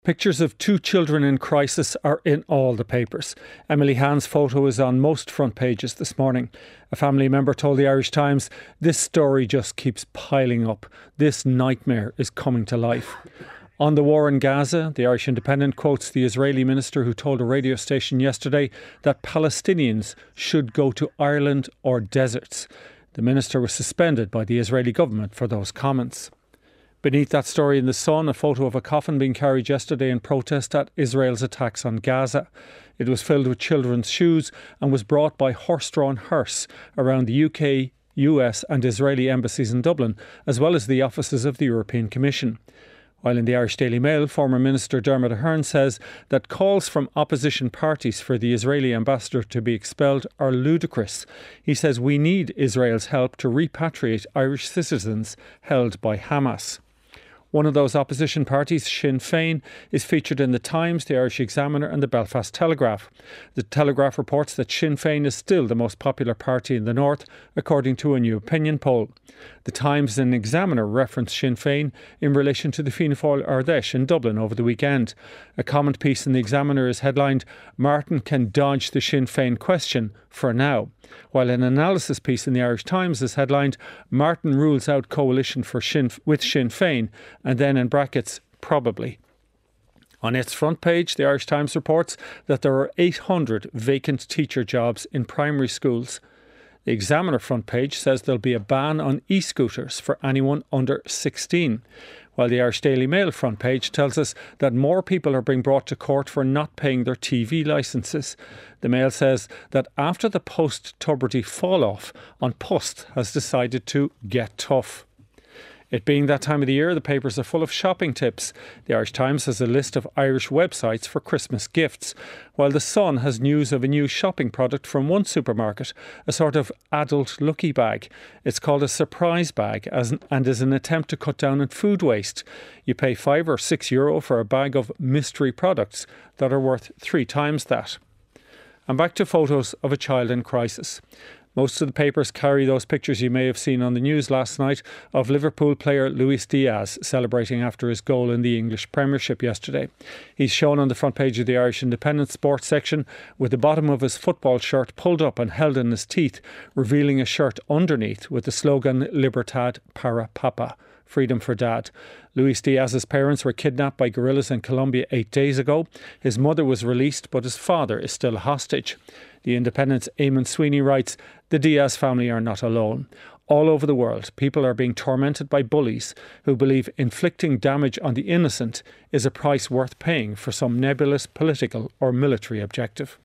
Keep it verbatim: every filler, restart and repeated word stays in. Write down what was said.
Pictures of two children in crisis are in all the papers. Emily Hand's photo is on most front pages this morning. A family member told the Irish Times, "This story just keeps piling up. This nightmare is coming to life." On the war in Gaza, the Irish Independent quotes the Israeli minister who told a radio station yesterday that Palestinians should go to Ireland or deserts. The minister was suspended by the Israeli government for those comments. Beneath that story in The Sun, a photo of a coffin being carried yesterday in protest at Israel's attacks on Gaza. It was filled with children's shoes and was brought by horse-drawn hearse around the U K, U S and Israeli embassies in Dublin, as well as the offices of the European Commission. While in the Irish Daily Mail, former Minister Dermot Ahern says that calls from opposition parties for the Israeli ambassador to be expelled are ludicrous. He says we need Israel's help to repatriate Irish citizens held by Hamas. One of those opposition parties, Sinn Féin, is featured in The Times, The Irish Examiner and The Belfast Telegraph. The Telegraph reports that Sinn Féin is still the most popular party in the north, according to a new opinion poll. The Times and Examiner referenced Sinn Féin in relation to the Fianna Fáil Ardèche in Dublin over the weekend. A comment piece in The Examiner is headlined, "Martin can dodge the Sinn Féin question for now," while an analysis piece in the Irish Times is headlined, "Martin rules out coalition for Sinn, with Sinn Féin," and then in brackets, "probably." On its front page, the Irish Times reports that there are eight hundred vacant teacher jobs in primary schools. The Examiner front page says there'll be a ban on e-scooters for anyone under sixteen, while the Irish Daily Mail front page tells us that more people are being brought to court for not paying their T V licences. The Mail says that after the post-Tubridy fall-off, An Post has decided to get tough. It being that time of the year, the papers are full of shopping tips. The Irish Times has a list of Irish websites for Christmas gifts, while The Sun has news of a new shopping product from one supermarket, a sort of adult lucky bag. It's called a surprise bag as, and is an attempt to cut down on food waste. You pay five or six euro for a bag of mystery products that are worth three times that. And back to photos of a child in crisis. Most of the papers carry those pictures you may have seen on the news last night of Liverpool player Luis Diaz celebrating after his goal in the English Premiership yesterday. He's shown on the front page of the Irish Independent sports section with the bottom of his football shirt pulled up and held in his teeth, revealing a shirt underneath with the slogan Libertad para Papa, freedom for dad. Luis Diaz's parents were kidnapped by guerrillas in Colombia eight days ago. His mother was released, but his father is still a hostage. The Independent's Eamon Sweeney writes, "The Diaz family are not alone. All over the world, people are being tormented by bullies who believe inflicting damage on the innocent is a price worth paying for some nebulous political or military objective."